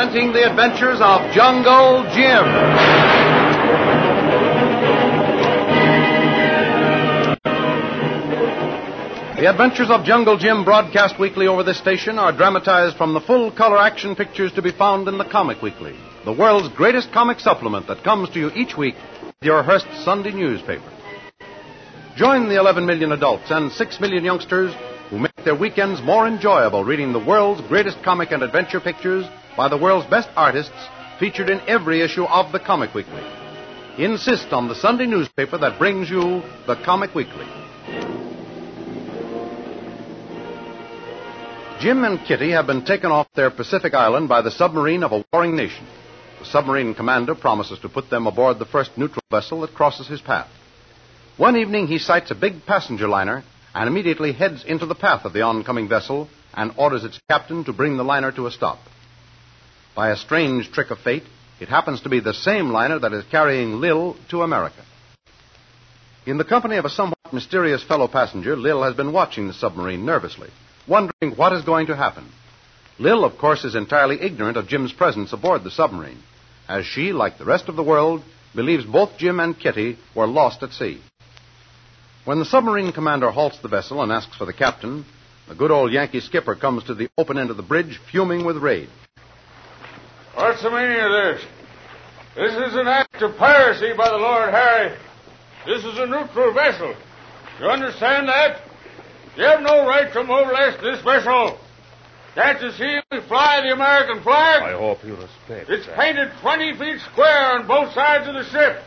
presenting the adventures of Jungle Jim. The Adventures of Jungle Jim, broadcast weekly over this station, are dramatized from the full-color action pictures to be found in the Comic Weekly, the world's greatest comic supplement that comes to you each week with your Hearst Sunday newspaper. Join the 11 million adults and 6 million youngsters who make their weekends more enjoyable reading the world's greatest comic and adventure pictures by the world's best artists featured in every issue of the Comic Weekly. Insist on the Sunday newspaper that brings you the Comic Weekly. Jim and Kitty have been taken off their Pacific island by the submarine of a warring nation. The submarine commander promises to put them aboard the first neutral vessel that crosses his path. One evening he sights a big passenger liner and immediately heads into the path of the oncoming vessel and orders its captain to bring the liner to a stop. By a strange trick of fate, it happens to be the same liner that is carrying Lil to America. In the company of a somewhat mysterious fellow passenger, Lil has been watching the submarine nervously, wondering what is going to happen. Lil, of course, is entirely ignorant of Jim's presence aboard the submarine, as she, like the rest of the world, believes both Jim and Kitty were lost at sea. When the submarine commander halts the vessel and asks for the captain, the good old Yankee skipper comes to the open end of the bridge, fuming with rage. What's the meaning of this? This is an act of piracy by the Lord Harry. This is a neutral vessel. You understand that? You have no right to molest this vessel. Can't you see we fly the American flag? I hope you respect It's that. painted 20 feet square on both sides of the ship.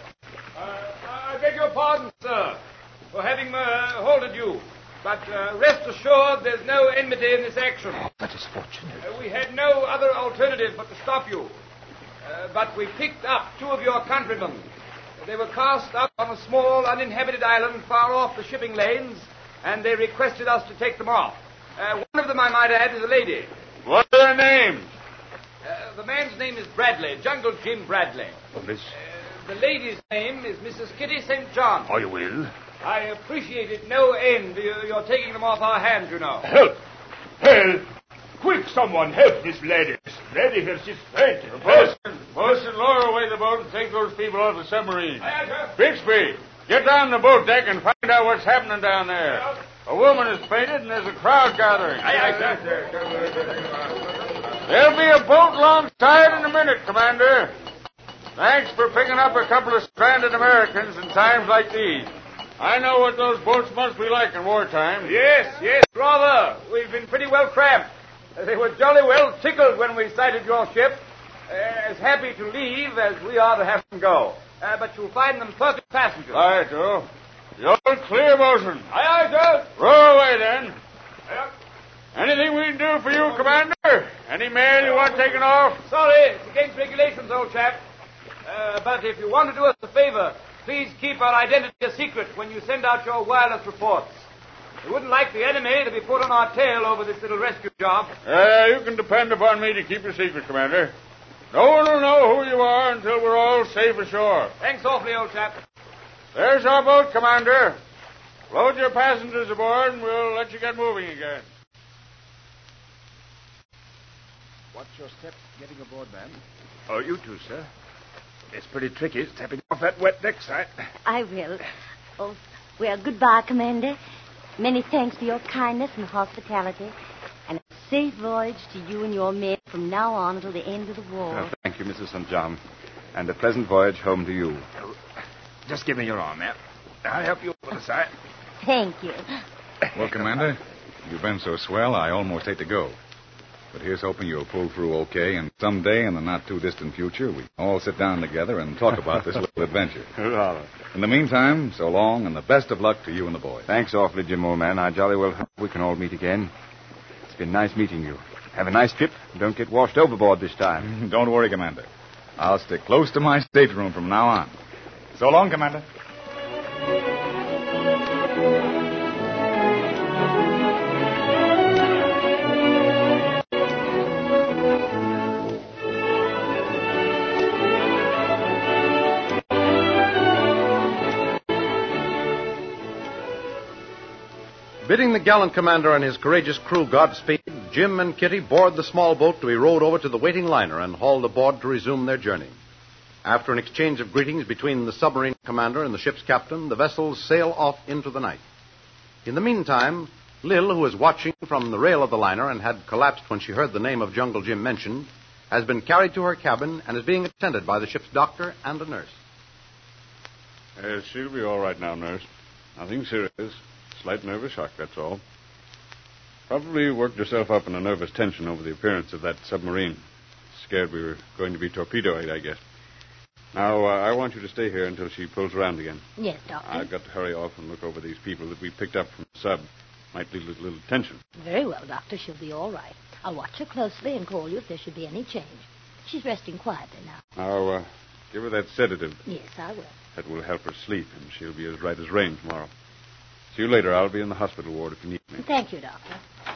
I beg your pardon, sir, for having halted you. But rest assured there's no enmity in this action. That is fortunate. We had no other alternative but to stop you. But we picked up two of your countrymen. They were cast up on a small uninhabited island far off the shipping lanes, and they requested us to take them off. One of them, I might add, is a lady. What are their names? The man's name is Bradley, Jungle Jim Bradley. This... The lady's name is Mrs. Kitty St. John. I will. I appreciate it no end. You're taking them off our hands, you know. Help! Help! Quick, someone help this lady. This lady here, she's fainting. Bosun, lower away the boat and take those people off the submarine. Aye, sir. Bixby, get down the boat deck and find out what's happening down there. A woman has fainted and there's a crowd gathering. Aye, sir. There'll be a boat alongside in a minute, Commander. Thanks for picking up a couple of stranded Americans in times like these. I know what those boats must be like in wartime. Yes, rather. We've been pretty well cramped. They were jolly well tickled when we sighted your ship. As happy to leave as we are to have them go. But you'll find them perfect passengers. All right, Joe. You're clear, Bosun. Aye, sir. Row away, then. Yep. Anything we can do for you, Commander? Any mail you want taken off? Sorry, it's against regulations, old chap. But if you want to do us a favor, please keep our identity a secret when you send out your wireless reports. We wouldn't like the enemy to be put on our tail over this little rescue job. You can depend upon me to keep your secret, Commander. No one will know who you are until we're all safe ashore. Thanks awfully, old chap. There's our boat, Commander. Load your passengers aboard and we'll let you get moving again. Watch your step getting aboard, ma'am. Oh, you too, sir. It's pretty tricky stepping off that wet deck side. I will. Oh, well, goodbye, Commander. Many thanks for your kindness and hospitality. And a safe voyage to you and your men from now on until the end of the war. Thank you, Mrs. St. John. And a pleasant voyage home to you. Just give me your arm, ma'am. I'll help you over the side. Thank you. Well, Commander, you've been so swell, I almost hate to go. But here's hoping you'll pull through okay, and someday in the not-too-distant future, we all sit down together and talk about this little adventure. In the meantime, so long, and the best of luck to you and the boys. Thanks awfully, Jim, old man. I jolly well hope we can all meet again. It's been nice meeting you. Have a nice trip. Don't get washed overboard this time. Don't worry, Commander. I'll stick close to my stateroom from now on. So long, Commander. Bidding the gallant commander and his courageous crew Godspeed, Jim and Kitty board the small boat to be rowed over to the waiting liner and hauled aboard to resume their journey. After an exchange of greetings between the submarine commander and the ship's captain, the vessels sail off into the night. In the meantime, Lil, who was watching from the rail of the liner and had collapsed when she heard the name of Jungle Jim mentioned, has been carried to her cabin and is being attended by the ship's doctor and a nurse. She'll be all right now, nurse. Nothing serious. Slight nervous shock, that's all. Probably worked herself up in a nervous tension over the appearance of that submarine. Scared we were going to be torpedoed, I guess. Now, I want you to stay here until she pulls around again. Yes, Doctor. I've got to hurry off and look over these people that we picked up from the sub. Might leave a little tension. Very well, Doctor. She'll be all right. I'll watch her closely and call you if there should be any change. She's resting quietly now. Now, give her that sedative. Yes, I will. That will help her sleep, and she'll be as right as rain tomorrow. See you later. I'll be in the hospital ward if you need me. Thank you, Doctor.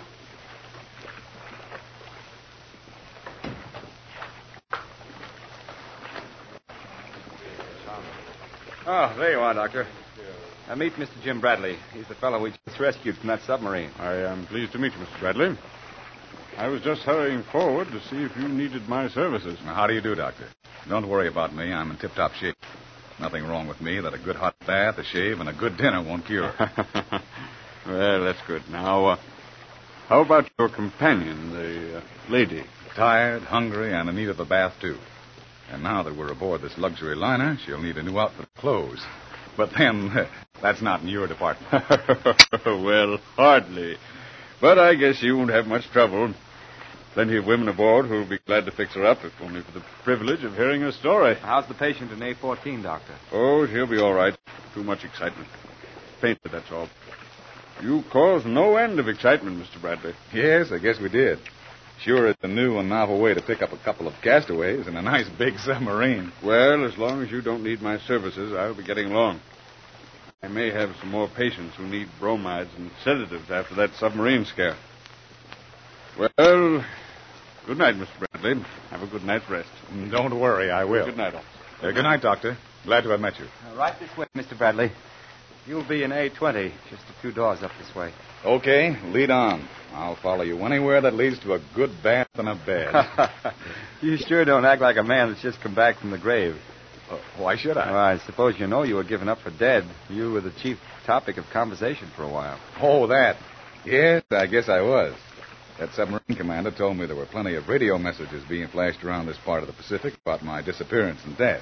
Oh, there you are, Doctor. Meet Mr. Jim Bradley. He's the fellow we just rescued from that submarine. I am pleased to meet you, Mr. Bradley. I was just hurrying forward to see if you needed my services. Now, how do you do, Doctor? Don't worry about me. I'm in tip-top shape. Nothing wrong with me that a good hot bath, a shave, and a good dinner won't cure. Well, that's good. Now, how about your companion, the lady? Tired, hungry, and in need of a bath, too. And now that we're aboard this luxury liner, she'll need a new outfit of clothes. But then, that's not in your department. Well, hardly. But I guess you won't have much trouble. Plenty of women aboard who'll be glad to fix her up, if only for the privilege of hearing her story. How's the patient in A14, Doctor? Oh, she'll be all right. Too much excitement. Fainted, that's all. You caused no end of excitement, Mr. Bradley. Yes, I guess we did. Sure, it's a new and novel way to pick up a couple of castaways in a nice big submarine. Well, as long as you don't need my services, I'll be getting along. I may have some more patients who need bromides and sedatives after that submarine scare. Well, good night, Mr. Bradley. Have a good night's rest. Don't worry, I will. Good night, officer. Good night, Doctor. Glad to have met you. Right this way, Mr. Bradley. You'll be in A20, just a few doors up this way. Okay, lead on. I'll follow you anywhere that leads to a good bath and a bed. You sure don't act like a man that's just come back from the grave. Why should I? Well, I suppose you know you were given up for dead. You were the chief topic of conversation for a while. Oh, that. Yes, I guess I was. That submarine commander told me there were plenty of radio messages being flashed around this part of the Pacific about my disappearance and death.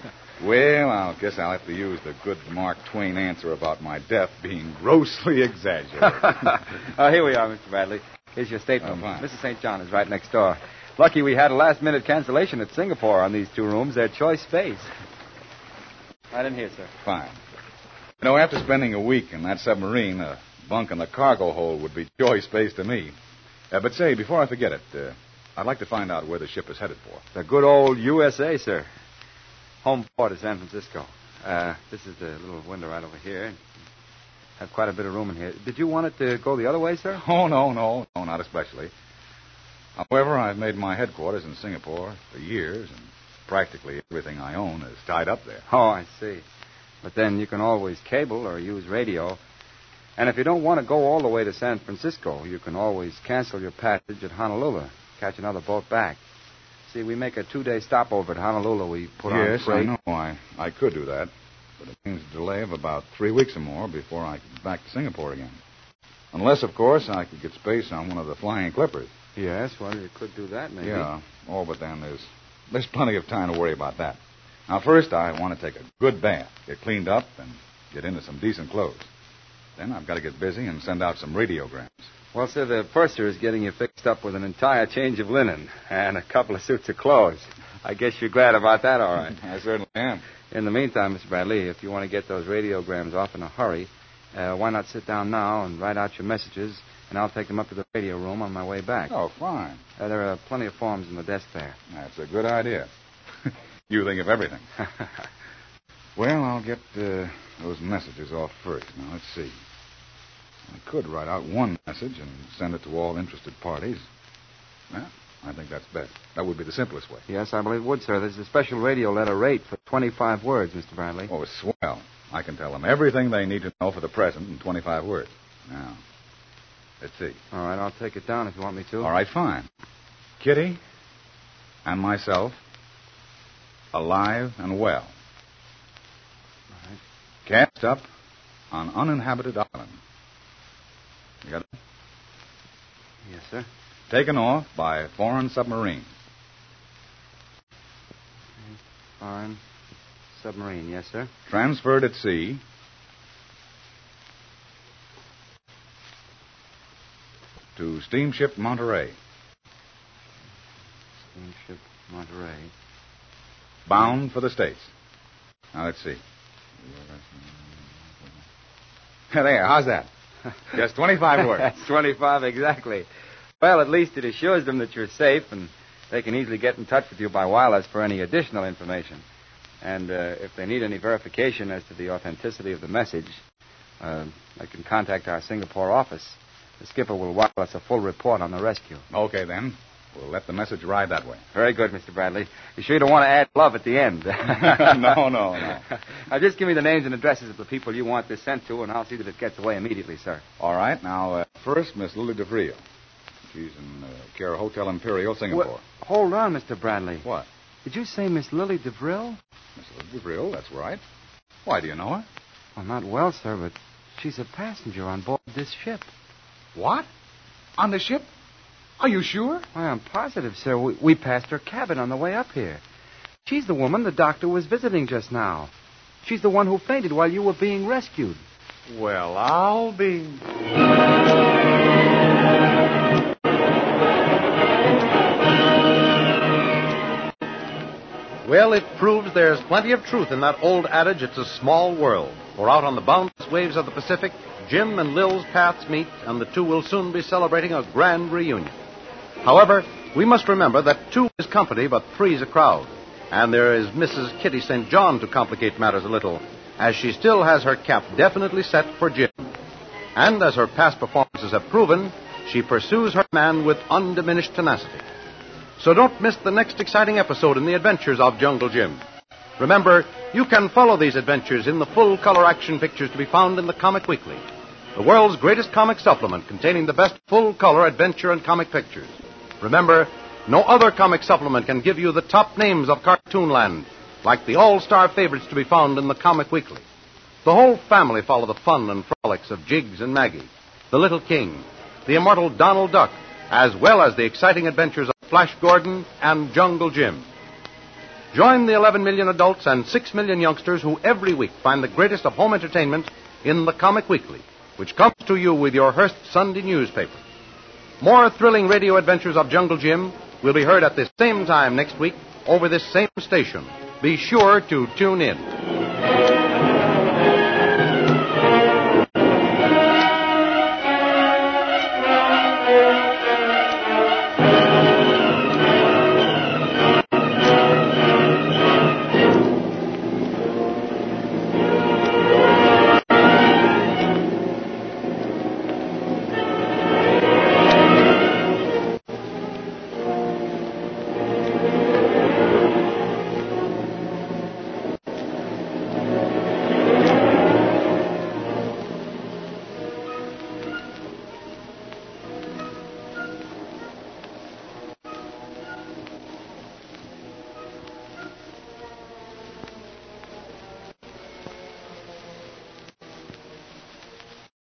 Well, I guess I'll have to use the good Mark Twain answer about my death being grossly exaggerated. Here we are, Mr. Bradley. Here's your stateroom. Fine. Mrs. St. John is right next door. Lucky we had a last-minute cancellation at Singapore on these 2 rooms. They're choice space. Right in here, sir. Fine. You know, after spending a week in that submarine, a bunk in the cargo hold would be choice space to me. But say, before I forget it, I'd like to find out where the ship is headed for. The good old USA, sir. Home port is San Francisco. This is the little window right over here. Have quite a bit of room in here. Did you want it to go the other way, sir? Oh, no, not especially. However, I've made my headquarters in Singapore for years, and practically everything I own is tied up there. Oh, I see. But then you can always cable or use radio. And if you don't want to go all the way to San Francisco, you can always cancel your passage at Honolulu, catch another boat back. See, we make a 2-day stopover at Honolulu. We put on freight. Yes, I know. I could do that. But it means a delay of about 3 weeks or more before I get back to Singapore again. Unless, of course, I could get space on one of the flying clippers. Yes, well, you could do that, maybe. Yeah. Oh, but then there's plenty of time to worry about that. Now, first, I want to take a good bath, get cleaned up, and get into some decent clothes. Then I've got to get busy and send out some radiograms. Well, sir, the purser is getting you fixed up with an entire change of linen and a couple of suits of clothes. I guess you're glad about that, all right. I certainly am. In the meantime, Mr. Bradley, if you want to get those radiograms off in a hurry, why not sit down now and write out your messages, and I'll take them up to the radio room on my way back. Oh, fine. There are plenty of forms in the desk there. That's a good idea. You think of everything. Well, I'll get those messages off first. Now, let's see. I could write out one message and send it to all interested parties. Well, I think that's best. That would be the simplest way. Yes, I believe it would, sir. There's a special radio letter rate for 25 words, Mr. Bradley. Oh, swell. I can tell them everything they need to know for the present in 25 words. Now, Let's see. All right, I'll take it down if you want me to. All right, fine. Kitty and myself, alive and well. All right. Cast up on uninhabited island. You got it? Yes, sir. Taken off by foreign submarine. Foreign submarine, yes, sir. Transferred at sea. To steamship Monterey. Steamship Monterey. Bound for the States. Now, let's see. There, how's that? Just 25 words. That's 25 exactly. Well, at least it assures them that you're safe, and they can easily get in touch with you by wireless for any additional information. And if they need any verification as to the authenticity of the message, they can contact our Singapore office. The skipper will wire us a full report on the rescue. Okay, then. We'll let the message ride that way. Very good, Mr. Bradley. You sure you don't want to add love at the end? No. Now, just give me the names and addresses of the people you want this sent to, and I'll see that it gets away immediately, sir. All right. Now, first, Miss Lily DeVril. She's in care of Hotel Imperial, Singapore. Well, hold on, Mr. Bradley. What? Did you say Miss Lily DeVril? Miss Lily DeVril, that's right. Why, do you know her? Well, not well, sir, but she's a passenger on board this ship. What? On the ship? Are you sure? Why, I'm positive, sir. We passed her cabin on the way up here. She's the woman the doctor was visiting just now. She's the one who fainted while you were being rescued. Well, I'll be... Well, it proves there's plenty of truth in that old adage, it's a small world. For out on the boundless waves of the Pacific, Jim and Lil's paths meet, and the two will soon be celebrating a grand reunion. However, we must remember that 2 is company, but 3's a crowd. And there is Mrs. Kitty St. John to complicate matters a little, as she still has her cap definitely set for Jim. And as her past performances have proven, she pursues her man with undiminished tenacity. So don't miss the next exciting episode in the adventures of Jungle Jim. Remember, you can follow these adventures in the full-color action pictures to be found in the Comic Weekly, the world's greatest comic supplement containing the best full-color adventure and comic pictures. Remember, no other comic supplement can give you the top names of Cartoonland, like the all-star favorites to be found in the Comic Weekly. The whole family follow the fun and frolics of Jiggs and Maggie, the Little King, the immortal Donald Duck, as well as the exciting adventures of Flash Gordon and Jungle Jim. Join the 11 million adults and 6 million youngsters who every week find the greatest of home entertainment in the Comic Weekly, which comes to you with your Hearst Sunday newspaper. More thrilling radio adventures of Jungle Jim will be heard at this same time next week over this same station. Be sure to tune in.